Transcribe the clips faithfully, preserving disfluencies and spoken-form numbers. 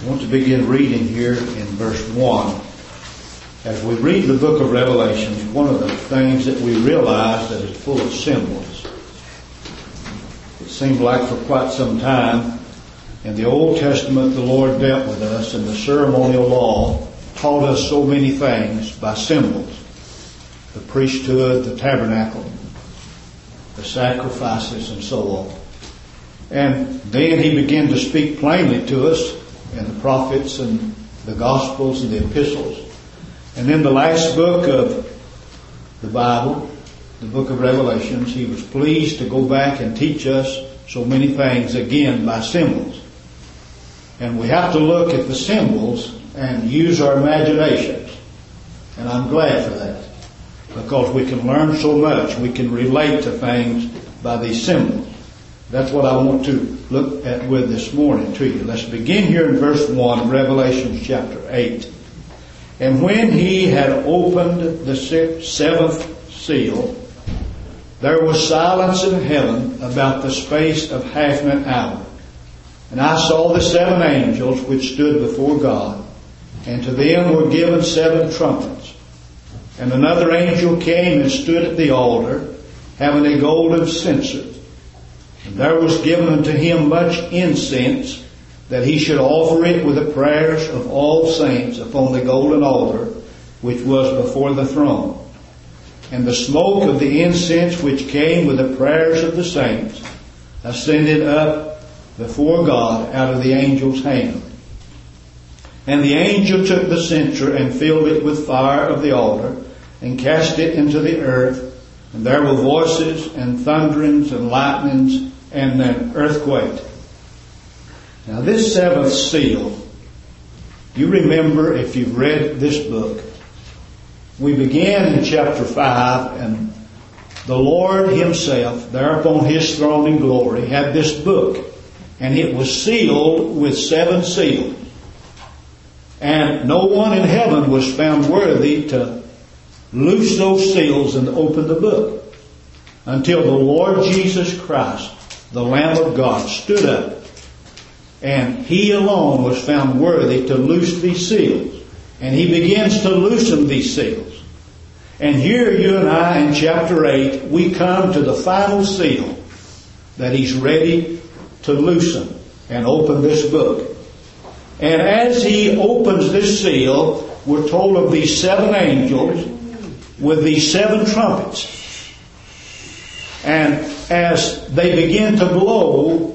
I want to begin reading here in verse one. As we read the book of Revelation, one of the things that we realize that is full of symbols. It seemed like for quite some time in the Old Testament the Lord dealt with us, and the ceremonial law taught us so many things by symbols. The priesthood, the tabernacle, the sacrifices, and so on. And then He began to speak plainly to us in the prophets and the Gospels and the epistles. And in the last book of the Bible, the book of Revelations, He was pleased to go back and teach us so many things again by symbols. And we have to look at the symbols and use our imaginations. And I'm glad for that, because we can learn so much. We can relate to things by these symbols. That's what I want to look at with this morning to you. Let's begin here in verse one of Revelation chapter eight. And when He had opened the seventh seal, there was silence in heaven about the space of half an hour. And I saw the seven angels which stood before God, and to them were given seven trumpets. And another angel came and stood at the altar, having a golden censer. And there was given unto him much incense, that he should offer it with the prayers of all saints upon the golden altar, which was before the throne. And the smoke of the incense which came with the prayers of the saints ascended up before God out of the angel's hand. And the angel took the censer and filled it with fire of the altar, and cast it into the earth. And there were voices and thunderings and lightnings and an earthquake. Now this seventh seal, you remember if you've read this book, we began in chapter five, and the Lord Himself, there upon His throne in glory, had this book, and it was sealed with seven seals. And no one in heaven was found worthy to loose those seals and open the book, until the Lord Jesus Christ, the Lamb of God, stood up, and He alone was found worthy to loose these seals. And He begins to loosen these seals. And here you and I in chapter eight, we come to the final seal that He's ready to loosen and open this book. And as He opens this seal, we're told of these seven angels with these seven trumpets. And as they begin to blow,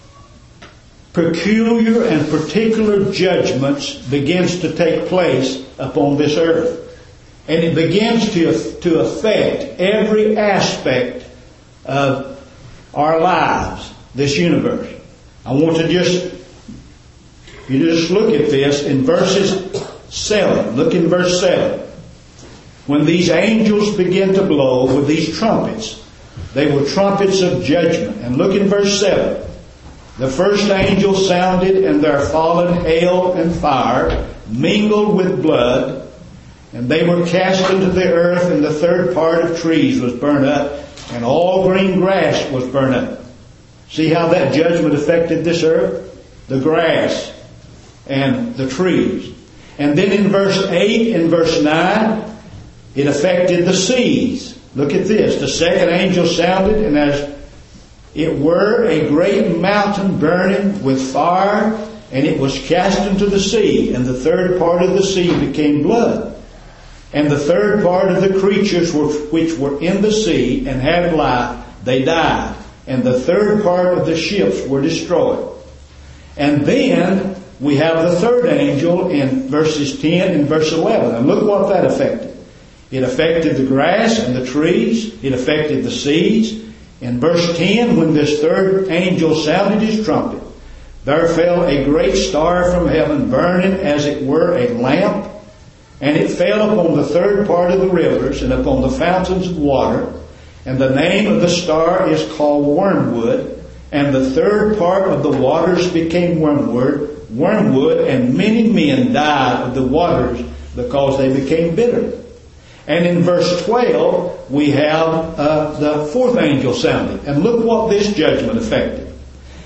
peculiar and particular judgments begins to take place upon this earth. And it begins to, to affect every aspect of our lives, this universe. I want to just, you just look at this in verses seven. Look in verse seven. When these angels begin to blow with these trumpets, they were trumpets of judgment. And look in verse seven. The first angel sounded, and there followed hail and fire, mingled with blood, and they were cast into the earth, and the third part of trees was burned up, and all green grass was burned up. See how that judgment affected this earth? The grass and the trees. And then in verse eight and verse nine, it affected the seas. Look at this. The second angel sounded, and as it were a great mountain burning with fire, and it was cast into the sea, and the third part of the sea became blood. And the third part of the creatures were, which were in the sea and had life, they died. And the third part of the ships were destroyed. And then we have the third angel in verses ten and verse eleven. And look what that affected. It affected the grass and the trees. It affected the seas. In verse ten, when this third angel sounded his trumpet, there fell a great star from heaven, burning as it were a lamp. And it fell upon the third part of the rivers and upon the fountains of water. And the name of the star is called Wormwood. And the third part of the waters became wormwood, wormwood, and many men died of the waters because they became bitter. And in verse twelve, we have uh, the fourth angel sounding. And look what this judgment affected.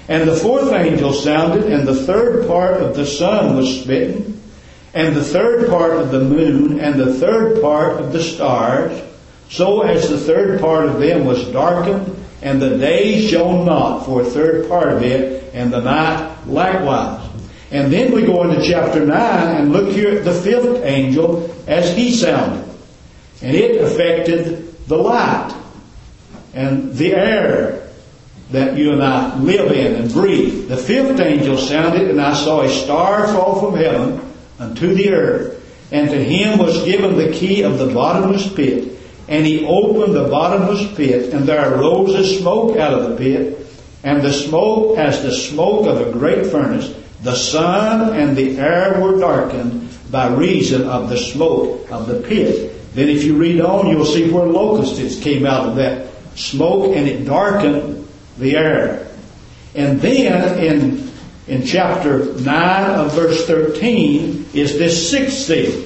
And the fourth angel sounded, and the third part of the sun was smitten, and the third part of the moon, and the third part of the stars, so as the third part of them was darkened, and the day shone not for a third part of it, and the night likewise. And then we go into chapter nine and look here at the fifth angel as he sounded. And it affected the light and the air that you and I live in and breathe. The fifth angel sounded, and I saw a star fall from heaven unto the earth. And to him was given the key of the bottomless pit. And he opened the bottomless pit, and there arose a smoke out of the pit, and the smoke as the smoke of a great furnace. The sun and the air were darkened by reason of the smoke of the pit. Then if you read on, you'll see where locusts came out of that smoke, and it darkened the air. And then in, in chapter nine of verse thirteen is this sixth seal.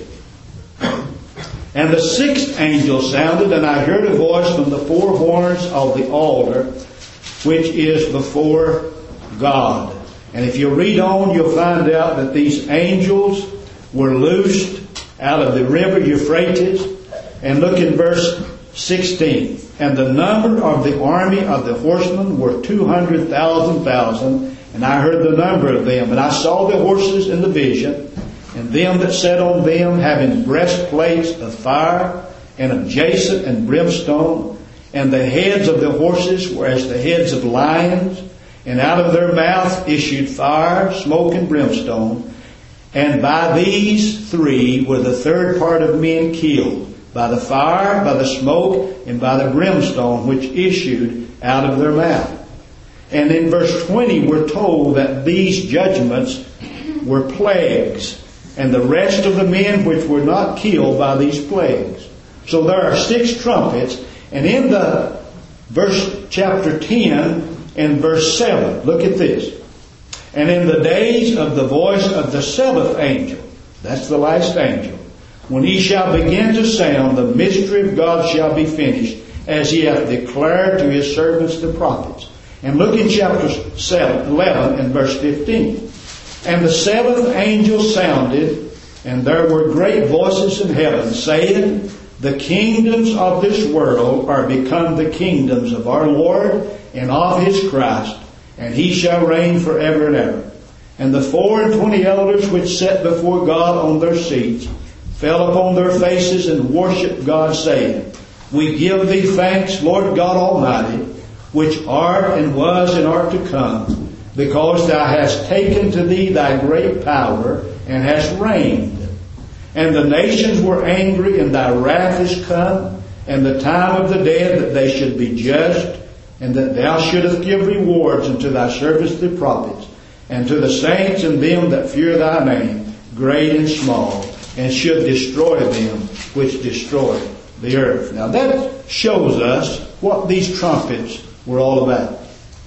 And the sixth angel sounded, and I heard a voice from the four horns of the altar, which is before God. And if you read on, you'll find out that these angels were loosed out of the river Euphrates. And look in verse sixteen. And the number of the army of the horsemen were two hundred thousand thousand. And I heard the number of them. And I saw the horses in the vision, and them that sat on them having breastplates of fire, and of jacinth and brimstone. And the heads of the horses were as the heads of lions, and out of their mouth issued fire, smoke, and brimstone. And by these three were the third part of men killed, by the fire, by the smoke, and by the brimstone which issued out of their mouth. And in verse twenty we're told that these judgments were plagues, and the rest of the men which were not killed by these plagues. So there are six trumpets, and in the verse chapter ten and verse seven, look at this. And in the days of the voice of the seventh angel, that's the last angel, when he shall begin to sound, the mystery of God shall be finished, as he hath declared to his servants the prophets. And look in chapter seven, eleven and verse fifteen. And the seventh angel sounded, and there were great voices in heaven, saying, the kingdoms of this world are become the kingdoms of our Lord and of his Christ, and he shall reign forever and ever. And the four and twenty elders which sat before God on their seats fell upon their faces and worshipped God, saying, we give thee thanks, Lord God Almighty, which art and was and art to come, because thou hast taken to thee thy great power, and hast reigned. And the nations were angry, and thy wrath is come, and the time of the dead that they should be judged, and that thou shouldest give rewards unto thy servants the prophets, and to the saints and them that fear thy name, great and small, and should destroy them which destroy the earth. Now that shows us what these trumpets were all about.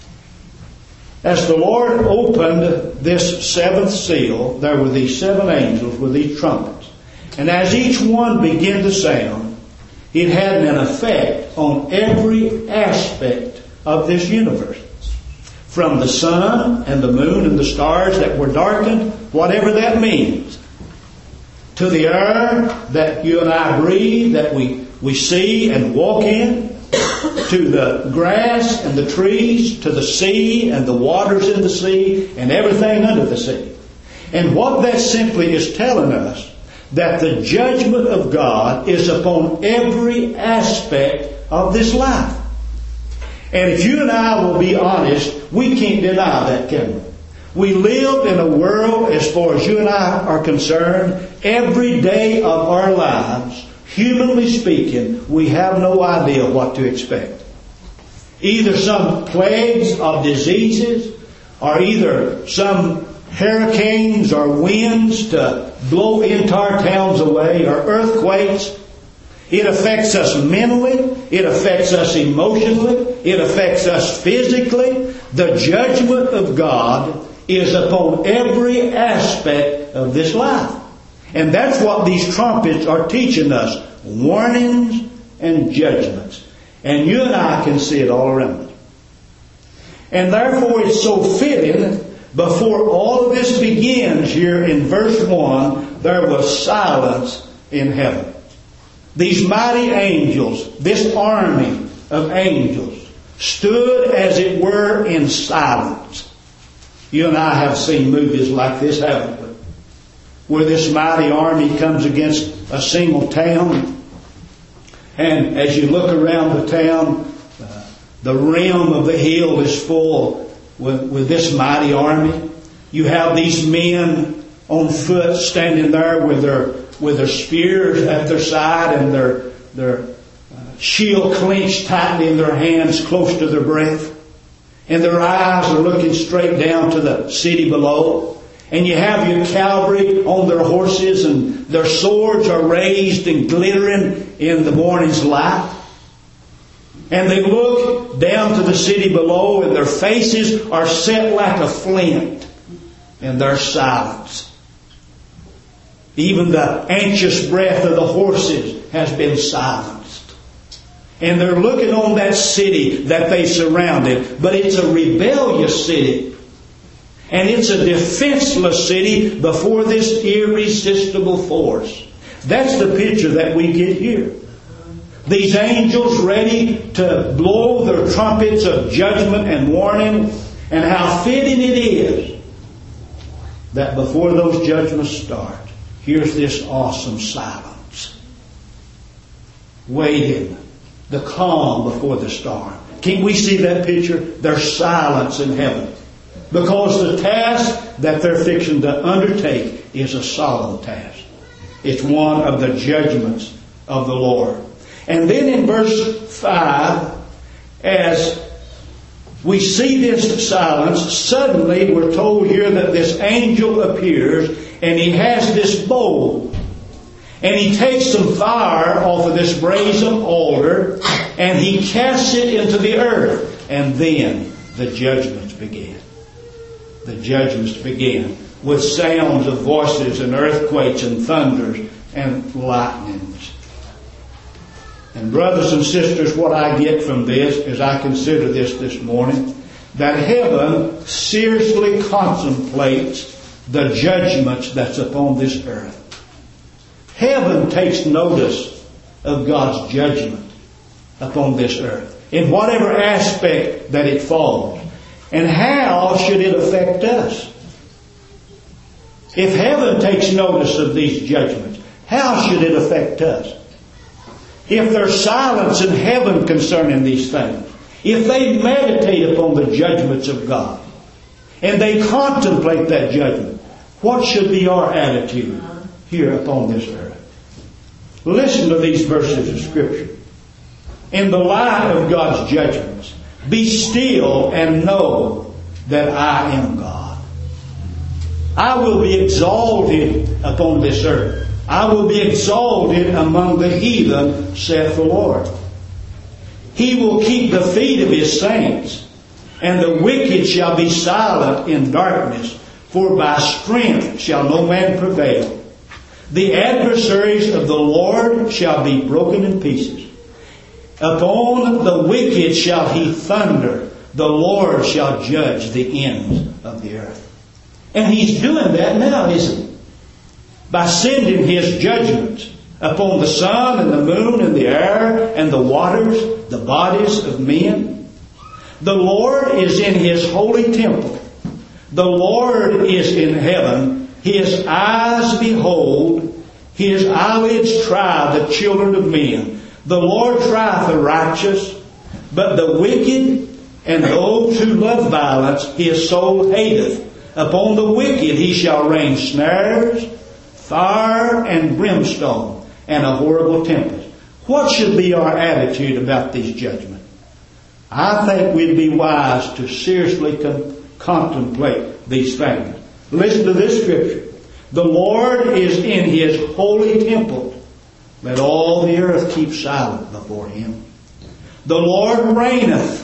As the Lord opened this seventh seal, there were these seven angels with these trumpets. And as each one began to sound, it had an effect on every aspect of this universe. From the sun and the moon and the stars that were darkened, whatever that means, to the air that you and I breathe, that we, we see and walk in, to the grass and the trees, to the sea and the waters in the sea, and everything under the sea. And what that simply is telling us, that the judgment of God is upon every aspect of this life. And if you and I will be honest, we can't deny that, can we? We live in a world, as far as you and I are concerned, every day of our lives, humanly speaking, we have no idea what to expect. Either some plagues of diseases, or either some hurricanes or winds to blow entire towns away, or earthquakes. It affects us mentally. It affects us emotionally. It affects us physically. The judgment of God is upon every aspect of this life. And that's what these trumpets are teaching us. Warnings and judgments. And you and I can see it all around us. And therefore it's so fitting, before all of this begins here in verse one, there was silence in heaven. These mighty angels, this army of angels, stood as it were in silence. You and I have seen movies like this, haven't we? Where this mighty army comes against a single town. And as you look around the town, uh, the rim of the hill is full with, with this mighty army. You have these men on foot standing there with their with their spears at their side and their their uh, shield clenched tightly in their hands close to their breast. And their eyes are looking straight down to the city below. And you have your cavalry on their horses, and their swords are raised and glittering in the morning's light. And they look down to the city below, and their faces are set like a flint in their silence. Even the anxious breath of the horses has been silenced. And they're looking on that city that they surrounded. But it's a rebellious city. And it's a defenseless city before this irresistible force. That's the picture that we get here. These angels ready to blow their trumpets of judgment and warning. And how fitting it is that before those judgments start, here's this awesome silence. Waiting. The calm before the storm. Can't we see that picture? There's silence in heaven. Because the task that they're fixing to undertake is a solemn task. It's one of the judgments of the Lord. And then in verse five, as we see this silence, suddenly we're told here that this angel appears and he has this bowl. And he takes some fire off of this brazen altar and he casts it into the earth. And then the judgments begin. The judgments begin with sounds of voices and earthquakes and thunders and lightnings. And brothers and sisters, what I get from this as I consider this this morning, that heaven seriously contemplates the judgments that's upon this earth. Heaven takes notice of God's judgment upon this earth, in whatever aspect that it falls. And how should it affect us? If heaven takes notice of these judgments, how should it affect us? If there's silence in heaven concerning these things, if they meditate upon the judgments of God, and they contemplate that judgment, what should be our attitude here upon this earth? Listen to these verses of Scripture. In the light of God's judgments, be still and know that I am God. I will be exalted upon this earth. I will be exalted among the heathen, saith the Lord. He will keep the feet of His saints, and the wicked shall be silent in darkness, for by strength shall no man prevail. The adversaries of the Lord shall be broken in pieces. Upon the wicked shall He thunder. The Lord shall judge the ends of the earth. And He's doing that now, isn't He? By sending His judgments upon the sun and the moon and the air and the waters, the bodies of men. The Lord is in His holy temple. The Lord is in heaven. His eyes behold, His eyelids try the children of men. The Lord trieth the righteous, but the wicked and those who love violence His soul hateth. Upon the wicked He shall rain snares, fire and brimstone, and a horrible tempest. What should be our attitude about these judgments? I think we'd be wise to seriously con- contemplate these things. Listen to this scripture. The Lord is in His holy temple. Let all the earth keep silent before Him. The Lord reigneth,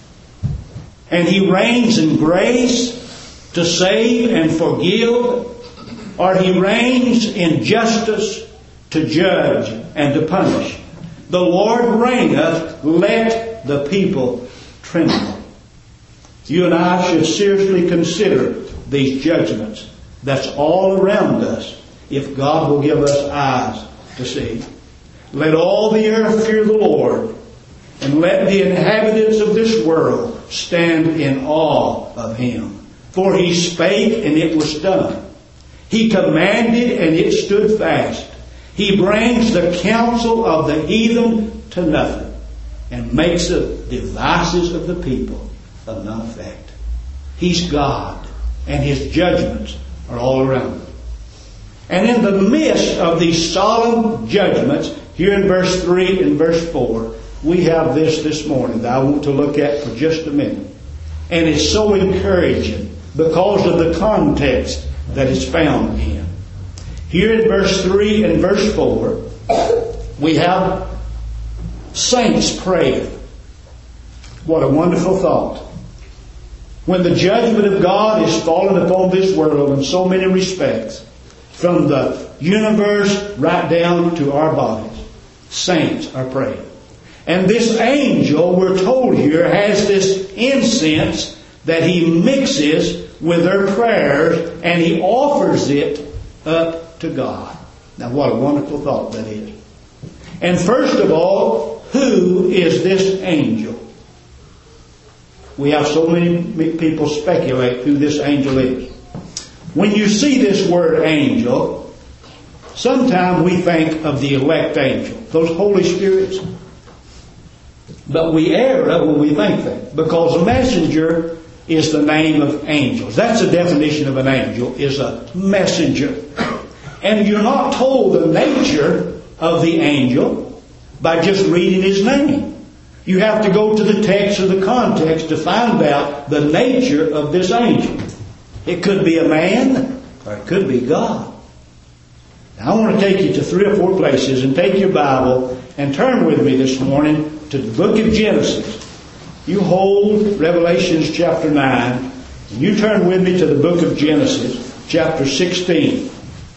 and He reigns in grace to save and forgive, or He reigns in justice to judge and to punish. The Lord reigneth, let the people tremble. You and I should seriously consider these judgments that's all around us, if God will give us eyes to see. Let all the earth fear the Lord, and let the inhabitants of this world stand in awe of Him. For He spake, and it was done. He commanded, and it stood fast. He brings the counsel of the heathen to nothing, and makes the devices of the people of none effect. He's God, and His judgments are all around us. And in the midst of these solemn judgments, here in verse three and verse four, we have this this morning that I want to look at for just a minute. And it's so encouraging because of the context that it's found in. Here in verse three and verse four, we have saints praying. What a wonderful thought. When the judgment of God is fallen upon this world in so many respects, from the universe right down to our bodies, saints are praying. And this angel, we're told here, has this incense that he mixes with their prayers, and he offers it up to God. Now what a wonderful thought that is. And first of all, who is this angel? We have so many people speculate who this angel is. When you see this word angel, sometimes we think of the elect angel, those Holy Spirits. But we err when we think that, because messenger is the name of angels. That's the definition of an angel, is a messenger. And you're not told the nature of the angel by just reading his name. You have to go to the text or the context to find out the nature of this angel. It could be a man, or it could be God. Now, I want to take you to three or four places, and take your Bible and turn with me this morning to the book of Genesis. You hold Revelations chapter nine, and you turn with me to the book of Genesis chapter sixteen.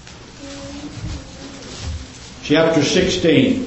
Chapter sixteen.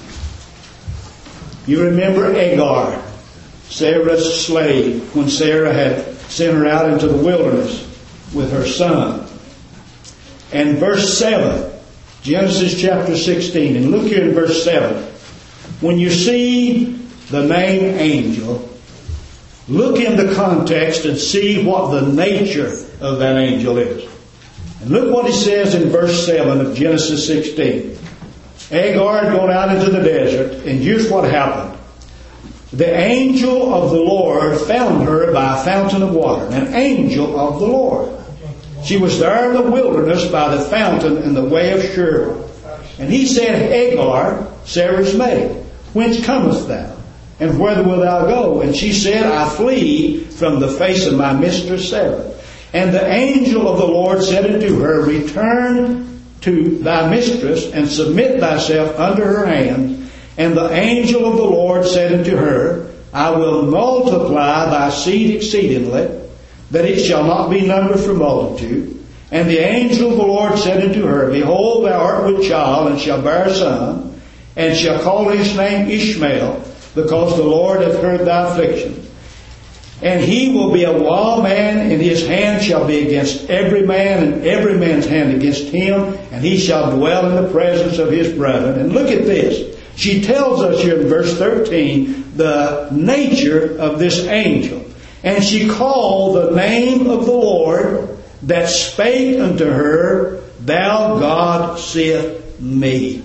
You remember Agar, Sarah's slave, when Sarah had sent her out into the wilderness with her son. And verse seven, Genesis chapter sixteen, and look here in verse seven. When you see the name angel, look in the context and see what the nature of that angel is. And look what he says in verse seven of Genesis sixteen. Agar had gone out into the desert, and here's what happened. The angel of the Lord found her by a fountain of water. An angel of the Lord. She was there in the wilderness by the fountain in the way of Shur. And he said, Hagar, Sarah's maid, whence comest thou? And whither wilt thou go? And she said, I flee from the face of my mistress Sarah. And the angel of the Lord said unto her, Return to thy mistress, and submit thyself under her hand. And the angel of the Lord said unto her, I will multiply thy seed exceedingly, that it shall not be numbered for multitude. And the angel of the Lord said unto her, Behold, thou art with child, and shall bear a son, and shall call his name Ishmael, because the Lord hath heard thy affliction. And he will be a wild man, and his hand shall be against every man, and every man's hand against him, and he shall dwell in the presence of his brethren. And look at this. She tells us here in verse thirteen the nature of this angel. And she called the name of the Lord that spake unto her, Thou God seest me.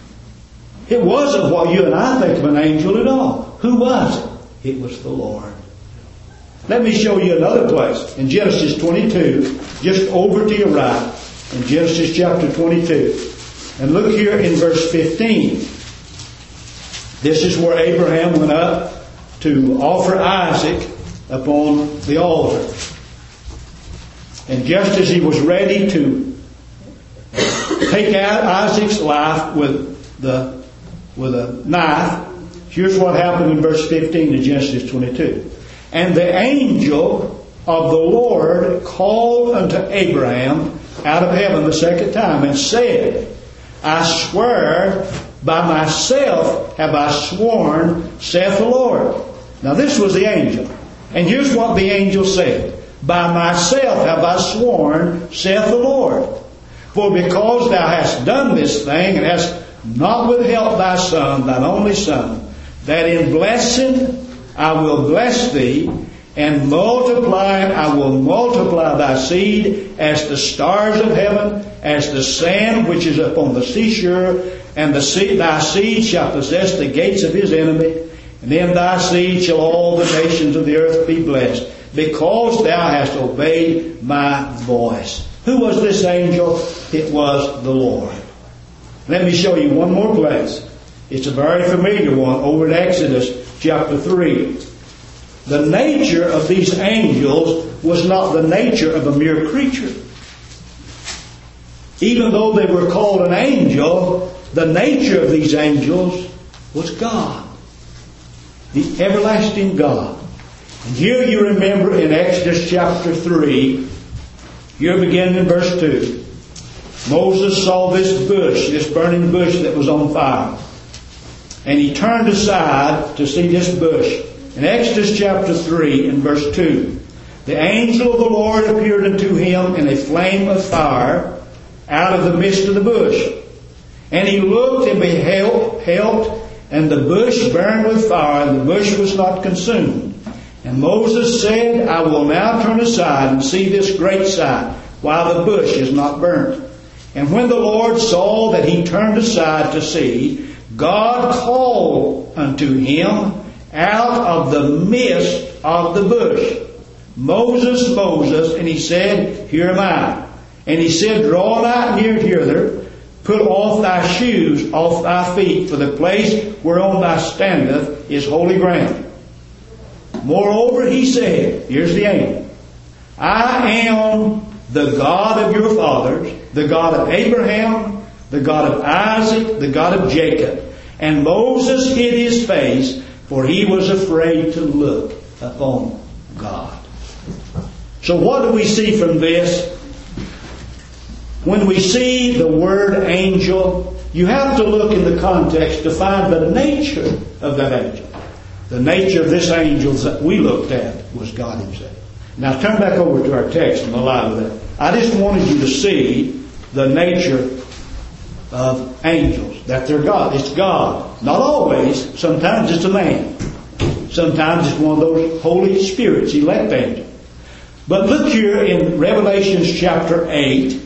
It wasn't what you and I think of an angel at all. Who was it? It was the Lord. Let me show you another place. In Genesis twenty-two, just over to your right, in Genesis chapter twenty-two. And look here in verse fifteen. This is where Abraham went up to offer Isaac upon the altar. And just as he was ready to take out Isaac's life with the with a knife, here's what happened in verse fifteen of Genesis twenty-two. And the angel of the Lord called unto Abraham out of heaven the second time, and said, I swear by myself have I sworn, saith the Lord. Now this was the angel. And here's what the angel said. By myself have I sworn, saith the Lord. For because thou hast done this thing, and hast not withheld thy son, thine only son, that in blessing I will bless thee, and multiplying I will multiply thy seed as the stars of heaven, as the sand which is upon the seashore, and the seed, thy seed shall possess the gates of his enemy, and in thy seed shall all the nations of the earth be blessed, because thou hast obeyed my voice. Who was this angel? It was the Lord. Let me show you one more place. It's a very familiar one over in Exodus chapter three. The nature of these angels was not the nature of a mere creature. Even though they were called an angel, the nature of these angels was God, the everlasting God. And here you remember in Exodus chapter three, here beginning in verse two, Moses saw this bush, this burning bush that was on fire. And he turned aside to see this bush. In Exodus chapter three and verse two, the angel of the Lord appeared unto him in a flame of fire out of the midst of the bush. And he looked and beheld, beheld, and the bush burned with fire, and the bush was not consumed. And Moses said, I will now turn aside and see this great sight, while the bush is not burnt. And when the Lord saw that he turned aside to see, God called unto him out of the midst of the bush, Moses, Moses, and he said, Here am I. And he said, Draw nigh near hither, put off thy shoes off thy feet, for the place whereon thou standest is holy ground. Moreover, he said, here's the angel, I am the God of your fathers, the God of Abraham, the God of Isaac, the God of Jacob. And Moses hid his face, for he was afraid to look upon God. So what do we see from this? When we see the word angel, you have to look in the context to find the nature of that angel. The nature of this angel that we looked at was God himself. Now turn back over to our text in the light of that. I just wanted you to see the nature of angels, that they're God. It's God. Not always. Sometimes it's a man. Sometimes it's one of those Holy Spirits, elect angels. But look here in Revelation chapter eight,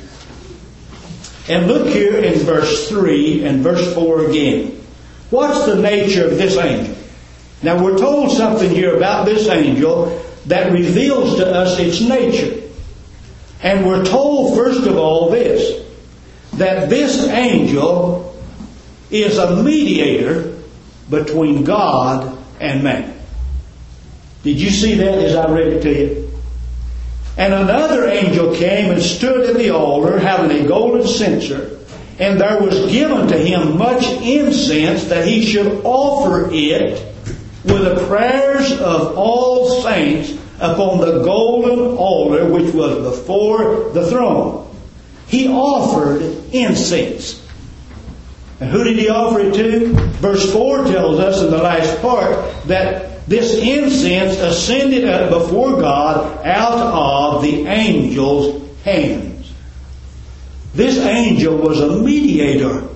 and look here in verse three and verse four again. What's the nature of this angel? Now we're told something here about this angel that reveals to us its nature. And we're told, first of all, this, that this angel is a mediator between God and man. Did you see that as I read it to you? And another angel came and stood at the altar, having a golden censer, and there was given to him much incense, that he should offer it with the prayers of all saints upon the golden altar which was before the throne. He offered incense. And who did he offer it to? Verse four tells us in the last part that this incense ascended up before God out of the angel's hands. This angel was a mediator.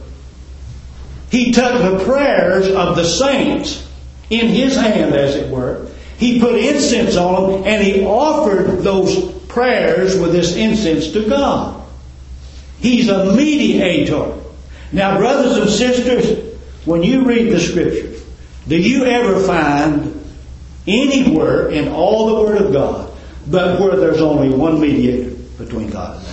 He took the prayers of the saints in his hand, as it were. He put incense on them, and he offered those prayers with this incense to God. He's a mediator. Now, brothers and sisters, when you read the Scriptures, do you ever find anywhere in all the Word of God but where there's only one mediator between God and man?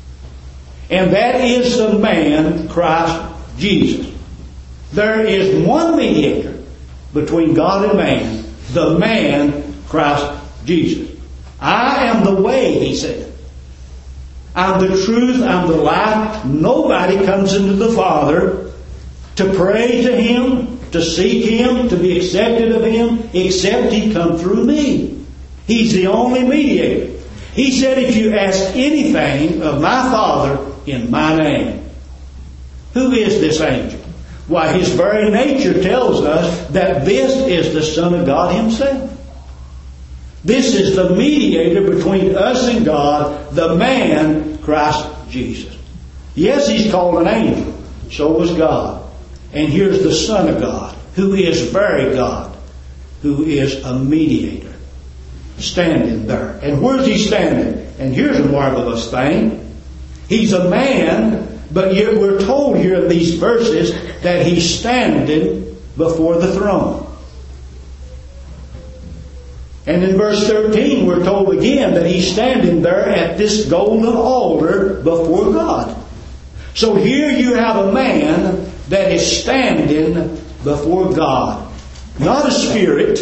And that is the man, Christ Jesus. There is one mediator between God and man, the man, Christ Jesus. I am the way, he said. I'm the truth, I'm the life. Nobody comes into the Father to pray to Him, to seek Him, to be accepted of Him, except He come through me. He's the only mediator. He said, if you ask anything of my Father in my name. Who is this angel? Why, his very nature tells us that this is the Son of God Himself. This is the mediator between us and God, the man, Christ Jesus. Yes, he's called an angel. So was God. And here's the Son of God, who is very God, who is a mediator, standing there. And where's he standing? And here's a marvelous thing. He's a man, but yet we're told here in these verses that he's standing before the throne. And in verse thirteen, we're told again that he's standing there at this golden altar before God. So here you have a man that is standing before God. Not a spirit,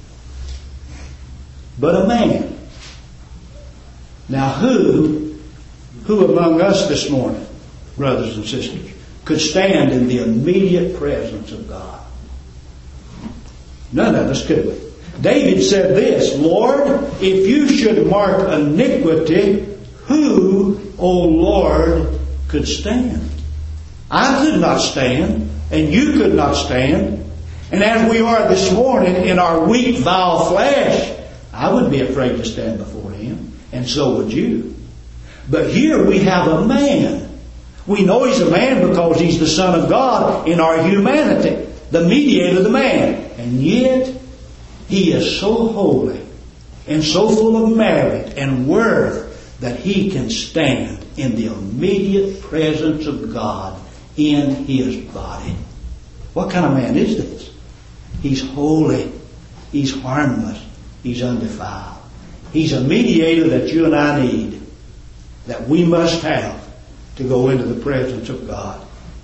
but a man. Now who, who among us this morning, brothers and sisters, could stand in the immediate presence of God? None of us could we. David said this, Lord, if you should mark iniquity, who, O Lord, could stand? I could not stand, and you could not stand. And as we are this morning in our weak, vile flesh, I would be afraid to stand before Him, and so would you. But here we have a man. We know He's a man because He's the Son of God in our humanity, the mediator, the man. And yet, He is so holy and so full of merit and worth that He can stand in the immediate presence of God in His body. What kind of man is this? He's holy. He's harmless. He's undefiled. He's a mediator that you and I need, that we must have to go into the presence of God.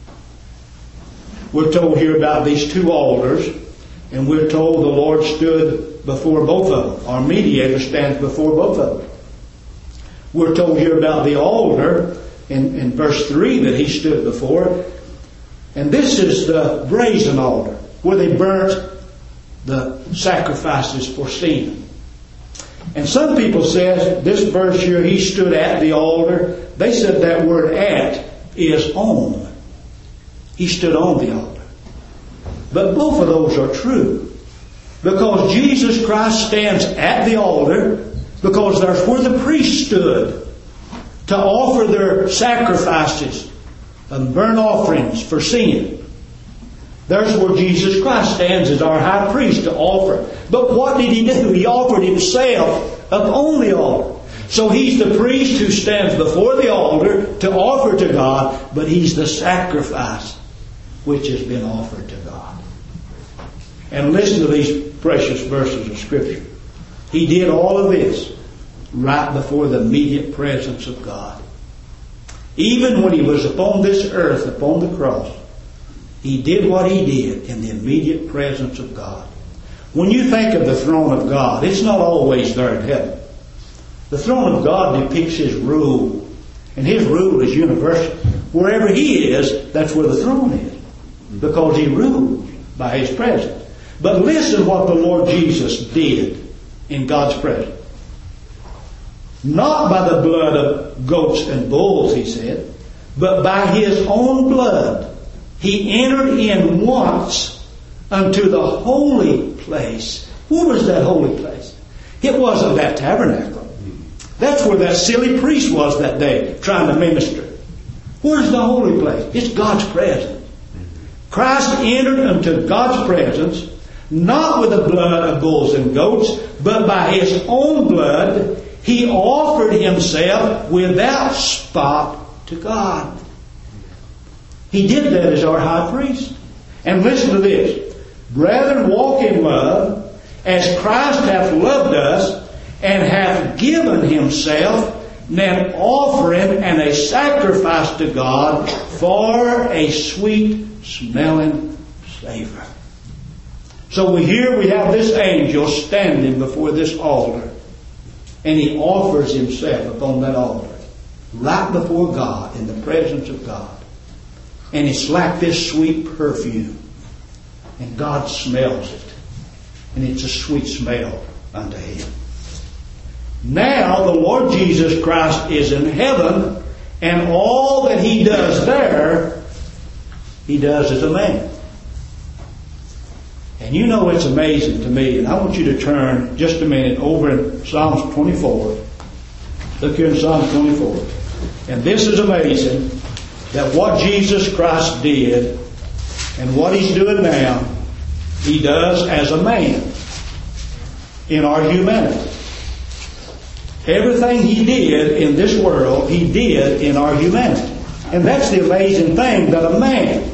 We're told here about these two altars, and we're told the Lord stood before both of them. Our mediator stands before both of them. We're told here about the altar in, in verse three that he stood before. And this is the brazen altar where they burnt the sacrifices for sin. And some people said this verse here, he stood at the altar. They said that word at is on. He stood on the altar. But both of those are true. Because Jesus Christ stands at the altar, because there's where the priests stood to offer their sacrifices and burnt offerings for sin. There's where Jesus Christ stands as our high priest to offer. But what did He do? He offered Himself up on the altar. So He's the priest who stands before the altar to offer to God, but He's the sacrifice which has been offered to God. And listen to these precious verses of Scripture. He did all of this right before the immediate presence of God. Even when He was upon this earth, upon the cross, He did what He did in the immediate presence of God. When you think of the throne of God, it's not always there in heaven. The throne of God depicts His rule. And His rule is universal. Wherever He is, that's where the throne is. Because He rules by His presence. But listen what the Lord Jesus did in God's presence. Not by the blood of goats and bulls, He said, but by His own blood. He entered in once unto the holy place. Where was that holy place? It wasn't that tabernacle. That's where that silly priest was that day, trying to minister. Where's the holy place? It's God's presence. Christ entered into God's presence, not with the blood of bulls and goats, but by His own blood. He offered Himself without spot to God. He did that as our high priest. And listen to this. Brethren, walk in love, as Christ hath loved us, and hath given Himself an offering and a sacrifice to God for a sweet smelling savor. So we here we have this angel standing before this altar. And he offers himself upon that altar, right before God, in the presence of God. And it's like this sweet perfume. And God smells it. And it's a sweet smell unto Him. Now the Lord Jesus Christ is in heaven, and all that He does there, He does as a man. And you know it's amazing to me, and I want you to turn just a minute over in Psalms twenty-four. Look here in Psalms twenty-four. And this is amazing, that what Jesus Christ did and what He's doing now, He does as a man in our humanity. Everything He did in this world, He did in our humanity. And that's the amazing thing, that a man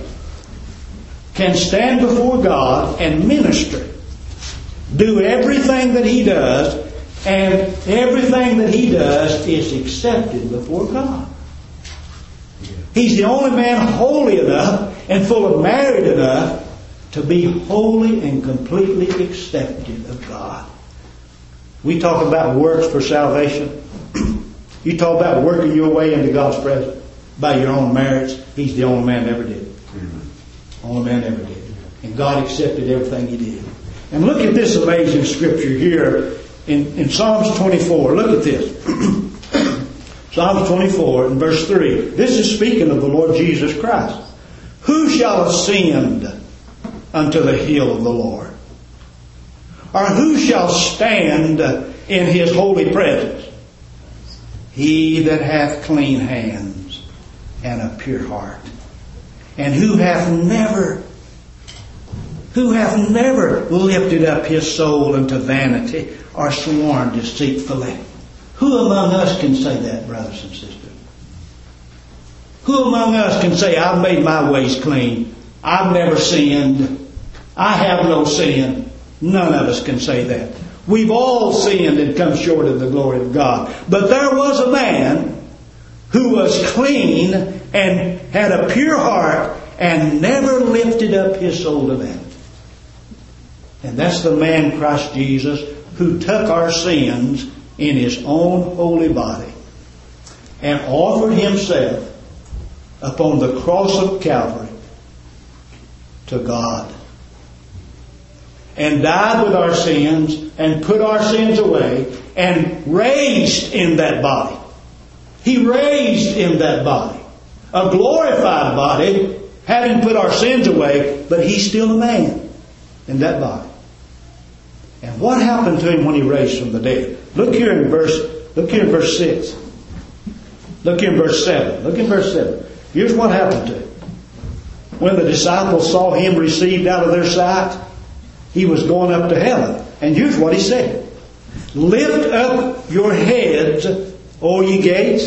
can stand before God and minister, do everything that He does, and everything that He does is accepted before God. He's the only man holy enough and full of merit enough to be wholly and completely accepted of God. We talk about works for salvation. You talk about working your way into God's presence by your own merits. He's the only man that ever did. Only man ever did. And God accepted everything He did. And look at this amazing scripture here in, in Psalms twenty-four. Look at this. Psalms twenty-four and verse three. This is speaking of the Lord Jesus Christ. Who shall ascend unto the hill of the Lord? Or who shall stand in His holy presence? He that hath clean hands and a pure heart, and who hath never, who hath never lifted up his soul unto vanity, or sworn deceitfully. Who among us can say that, brothers and sisters? Who among us can say, I've made my ways clean, I've never sinned, I have no sin? None of us can say that. We've all sinned and come short of the glory of God. But there was a man who was clean and had a pure heart and never lifted up his soul to vanity. And that's the man, Christ Jesus, who took our sins in His own holy body and offered Himself upon the cross of Calvary to God, and died with our sins and put our sins away, and raised in that body. He raised in that body, a glorified body, having put our sins away, but He's still a man in that body. And what happened to Him when He raised from the dead? Look here in verse, look here in verse six. Look here in verse seven. Look in verse seven. Here's what happened to Him. When the disciples saw Him received out of their sight, He was going up to heaven. And here's what He said. Lift up your heads, O ye gates,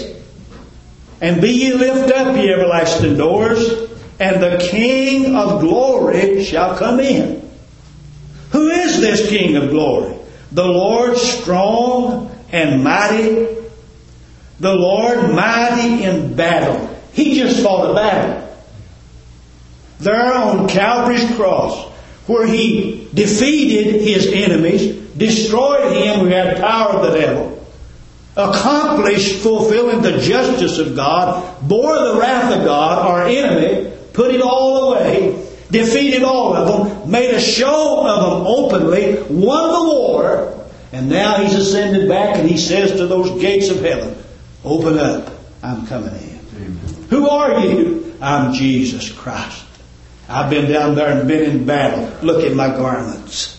and be ye lift up, ye everlasting doors, and the King of glory shall come in. Who is this King of glory? The Lord strong and mighty. The Lord mighty in battle. He just fought a battle there on Calvary's cross, where He defeated His enemies, destroyed him who had power of the devil, accomplished fulfilling the justice of God, bore the wrath of God, our enemy, put it all away, defeated all of them, made a show of them openly, won the war, and now He's ascended back and He says to those gates of heaven, open up, I'm coming in. Amen. Who are you? I'm Jesus Christ. I've been down there and been in battle. Look at my garments.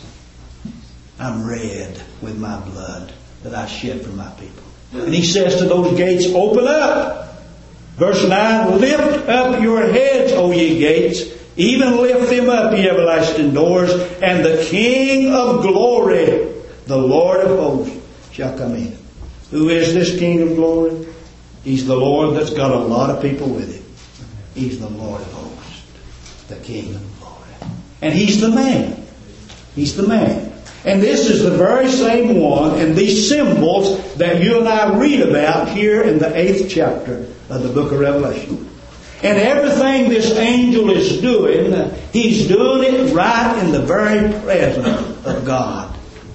I'm red with my blood that I shed for my people. And He says to those gates, open up. Verse nine, lift up your heads, O ye gates, even lift them up, ye everlasting doors, and the King of glory, the Lord of hosts, shall come in. Who is this King of glory? He's the Lord that's got a lot of people with Him. He's the Lord of hosts, the King of glory. And He's the man. He's the man. And this is the very same one, and these symbols that you and I read about here in the eighth chapter of the book of Revelation. And everything this angel is doing, he's doing it right in the very presence of God.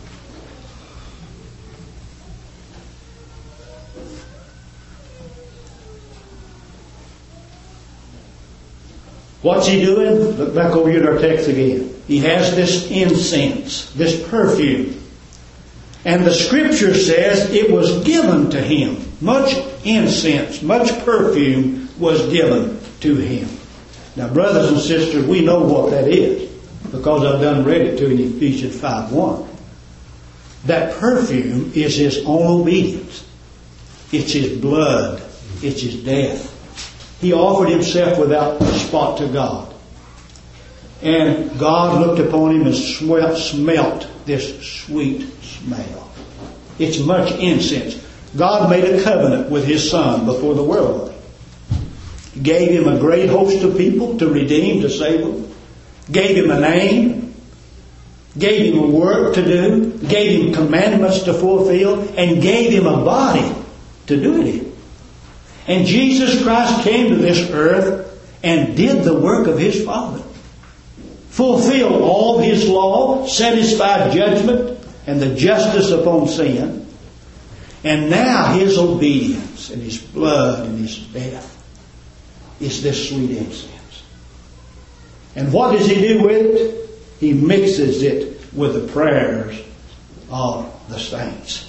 What's he doing? Look back over here at our text again. He has this incense, this perfume. And the Scripture says it was given to him. Much incense, much perfume was given to him. Now, brothers and sisters, we know what that is. because I've done read it to you in Ephesians five one. That perfume is His own obedience. It's His blood. It's His death. He offered Himself without spot to God. And God looked upon Him and smelt, smelt this sweet smell. It's much incense. God made a covenant with His Son before the world was. He gave Him a great host of people to redeem, to save them. Gave Him a name. Gave Him a work to do. Gave Him commandments to fulfill. And gave Him a body to do it in. And Jesus Christ came to this earth and did the work of His Father. Fulfilled all His law, satisfied judgment and the justice upon sin. And now His obedience and His blood and His death is this sweet incense. And what does He do with it? He mixes it with the prayers of the saints.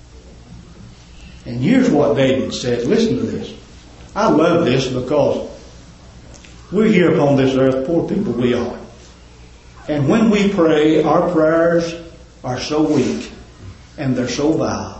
And here's what David says. Listen to this. I love this because we're here upon this earth, poor people we are. And when we pray, our prayers are so weak and they're so vile.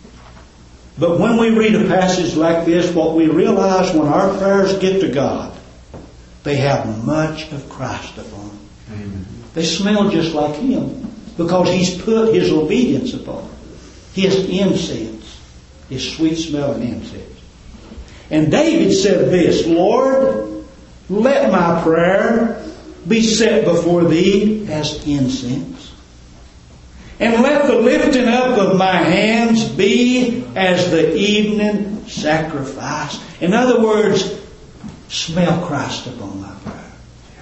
But when we read a passage like this, what we realize when our prayers get to God, they have much of Christ upon them. Amen. They smell just like Him because He's put His obedience upon them. His incense, His sweet smelling incense. And David said this, Lord, let my prayer be set before Thee as incense. And let the lifting up of my hands be as the evening sacrifice. In other words, smell Christ upon my prayer.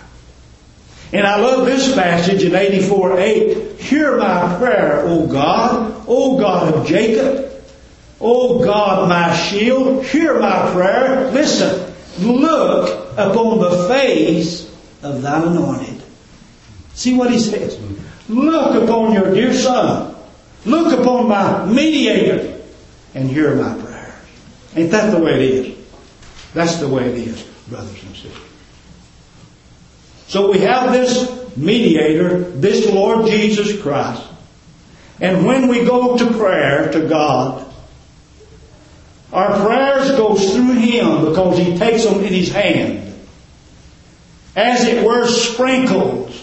And I love this passage in eighty-four eight. Hear my prayer, O God, O God of Jacob, O God my shield, hear my prayer. Listen, look upon the face of Thine anointed. See what he says? Look upon your dear Son. Look upon my mediator and hear my prayers. Ain't that the way it is? That's the way it is, brothers and sisters. So we have this mediator, this Lord Jesus Christ. And when we go to prayer to God, our prayers go through Him because He takes them in His hand. As it were, sprinkles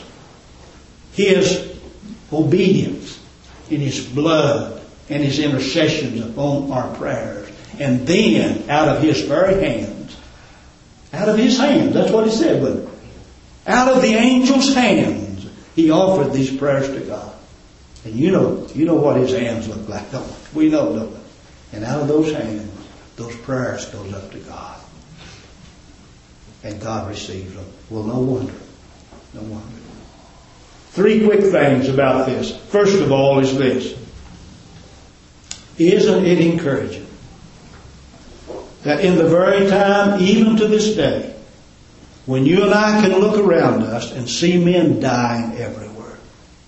His obedience in His blood and His intercessions upon our prayers. And then, out of His very hands, out of His hands, that's what He said, but out of the angel's hands, He offered these prayers to God. And you know, you know what His hands look like, don't we? We know, don't we? And out of those hands, those prayers goes up to God. And God receives them. Well, no wonder. No wonder. Three quick things about this. First of all is this. Isn't it encouraging that in the very time, even to this day, when you and I can look around us and see men dying everywhere.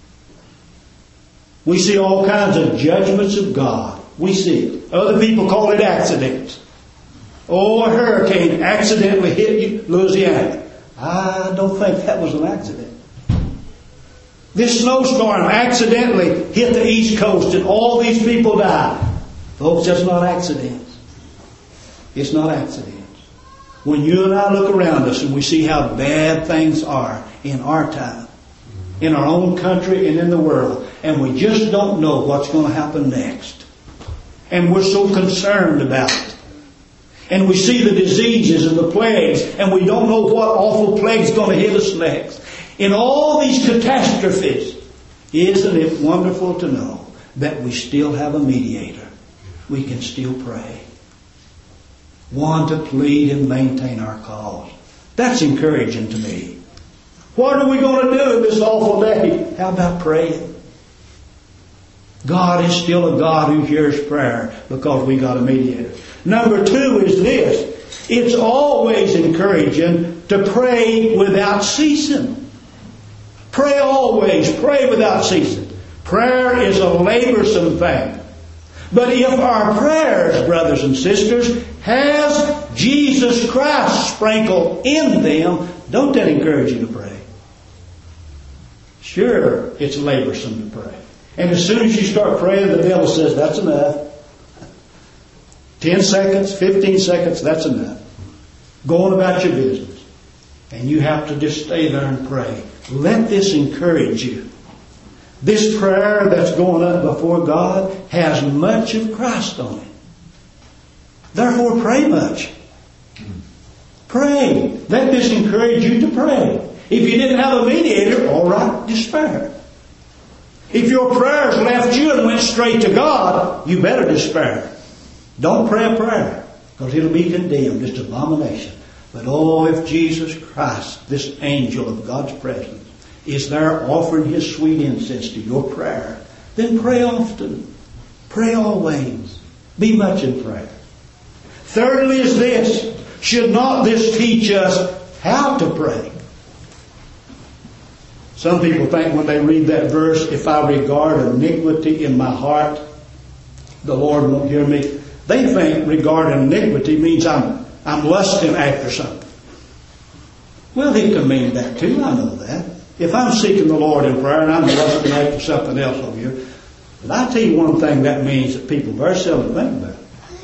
We see all kinds of judgments of God. We see it. Other people call it accidents. Oh, a hurricane accidentally hit Louisiana. I don't think that was an accident. This snowstorm accidentally hit the East Coast and all these people died. Folks, that's not accidents. It's not accidents. When you and I look around us and we see how bad things are in our time, in our own country and in the world, and we just don't know what's going to happen next. And we're so concerned about it. And we see the diseases and the plagues, and we don't know what awful plague's going to hit us next. In all these catastrophes, isn't it wonderful to know that we still have a mediator? We can still pray. One to plead and maintain our cause. That's encouraging to me. What are we going to do in this awful day? How about praying? God is still a God who hears prayer because we got a mediator. Number two is this. It's always encouraging to pray without ceasing. Pray always. Pray without ceasing. Prayer is a laborsome thing. But if our prayers, brothers and sisters, has Jesus Christ sprinkled in them, don't that encourage you to pray? Sure, it's laborsome to pray. And as soon as you start praying, the devil says, that's enough. Ten seconds, fifteen seconds, that's enough. Go on about your business. And you have to just stay there and pray. Let this encourage you. This prayer that's going up before God has much of Christ on it. Therefore, pray much. Pray. Let this encourage you to pray. If you didn't have a mediator, all right, despair. If your prayers left you and went straight to God, you better despair. Don't pray a prayer, because it'll be condemned. It's abomination. But oh, if Jesus Christ, this angel of God's presence, is there offering His sweet incense to your prayer, then pray often. Pray always. Be much in prayer. Thirdly is this. Should not this teach us how to pray? Some people think when they read that verse, if I regard iniquity in my heart, the Lord won't hear me. They think regarding iniquity means I'm I'm lusting after something. Well, it can mean that too. I know that. If I'm seeking the Lord in prayer and I'm lusting after something else over here, but I tell you one thing that means that people very seldom think about.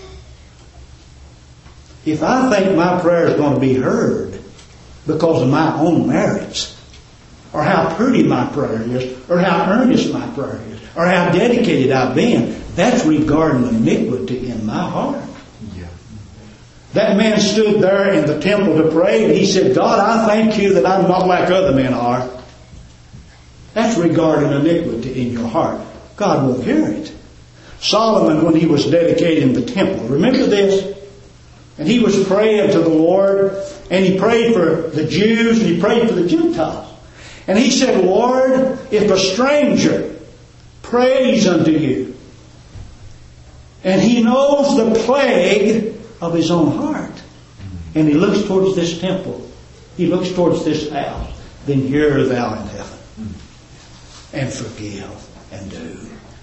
If I think my prayer is going to be heard because of my own merits, or how pretty my prayer is, or how earnest my prayer is, or how dedicated I've been, that's regarding iniquity in my heart. Yeah. That man stood there in the temple to pray, and he said, God, I thank you that I'm not like other men are. That's regarding iniquity in your heart. God won't hear it. Solomon, when he was dedicating the temple, remember this? And he was praying to the Lord, and he prayed for the Jews, and he prayed for the Gentiles. And he said, Lord, if a stranger prays unto you, and he knows the plague of his own heart, and he looks towards this temple, he looks towards this house, then hear thou in heaven, and forgive and do.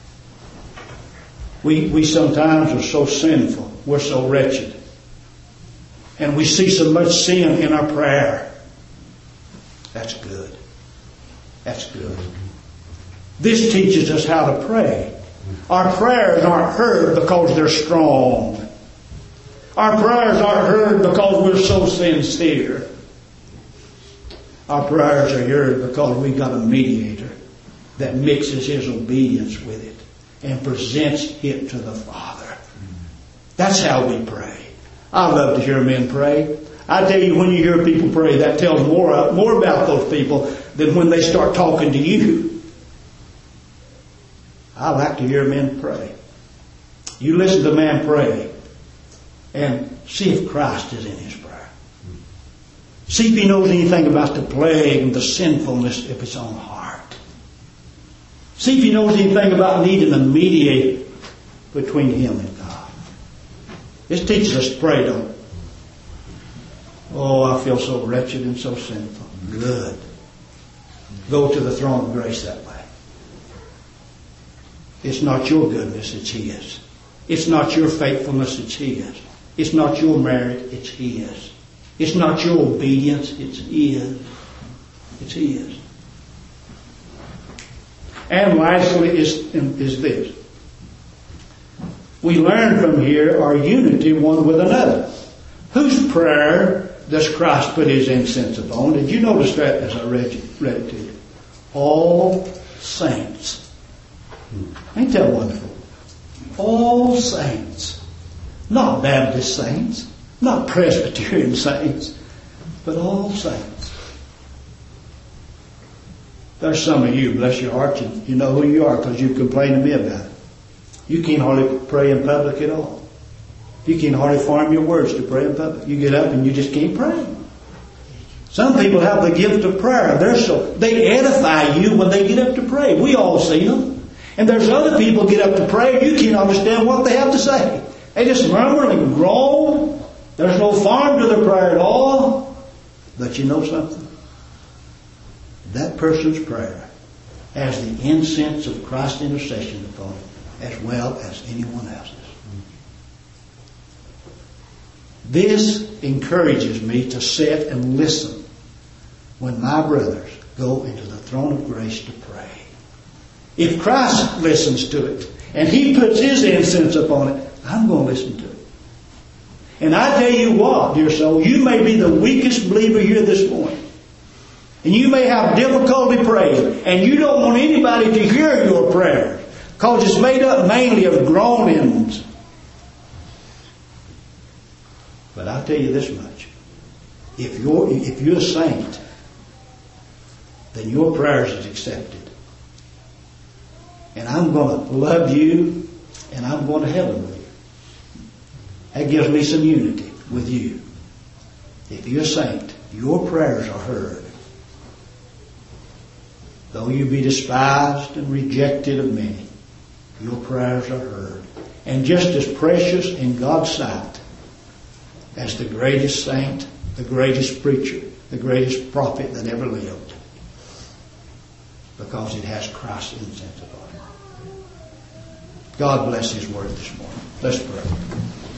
We, we sometimes are so sinful, we're so wretched, and we see so much sin in our prayer. That's good. That's good. This teaches us how to pray. Our prayers aren't heard because they're strong. Our prayers aren't heard because we're so sincere. Our prayers are heard because we got a mediator that mixes his obedience with it and presents it to the Father. That's how we pray. I love to hear men pray. I tell you, when you hear people pray, that tells more, more about those people than when they start talking to you. I like to hear men pray. You listen to a man pray and see if Christ is in his prayer. See if he knows anything about the plague and the sinfulness of his own heart. See if he knows anything about needing a mediator between him and God. This teaches us to pray, don't it? Oh, I feel so wretched and so sinful. Good. Go to the throne of grace that way. It's not your goodness, it's His. It's not your faithfulness, it's His. It's not your merit, it's His. It's not your obedience, it's His. It's His. And lastly is, is this. We learn from here our unity one with another. Whose prayer does Christ put His incense upon? Did you notice that as I read it, read it to you? All saints. Ain't that wonderful? All saints. Not Baptist saints, not Presbyterian saints, but all saints. There's some of you, bless your heart, you, you know who you are because you complain to me about it. You can't hardly pray in public at all. You can't hardly form your words to pray in public. You get up and you just can't pray. Some people have the gift of prayer. They're so they edify you when they get up to pray. We all see them. And there's other people get up to pray. You can't understand what they have to say. They just murmur and groan. There's no form to their prayer at all. But you know something? That person's prayer has the incense of Christ's intercession upon it, as well as anyone else's. This encourages me to sit and listen when my brothers go into the throne of grace to pray. If Christ listens to it and He puts His incense upon it, I'm going to listen to it. And I tell you what, dear soul, you may be the weakest believer here this morning. And you may have difficulty praying. And you don't want anybody to hear your prayer, because it's made up mainly of groanings. But I'll tell you this much. If you're, if you're a saint, then your prayers is accepted. And I'm going to love you, and I'm going to heaven with you. That gives me some unity with you. If you're a saint, your prayers are heard. Though you be despised and rejected of many, your prayers are heard. And just as precious in God's sight as the greatest saint, the greatest preacher, the greatest prophet that ever lived. Because it has Christ's incense upon it. God bless His word this morning. Let's pray.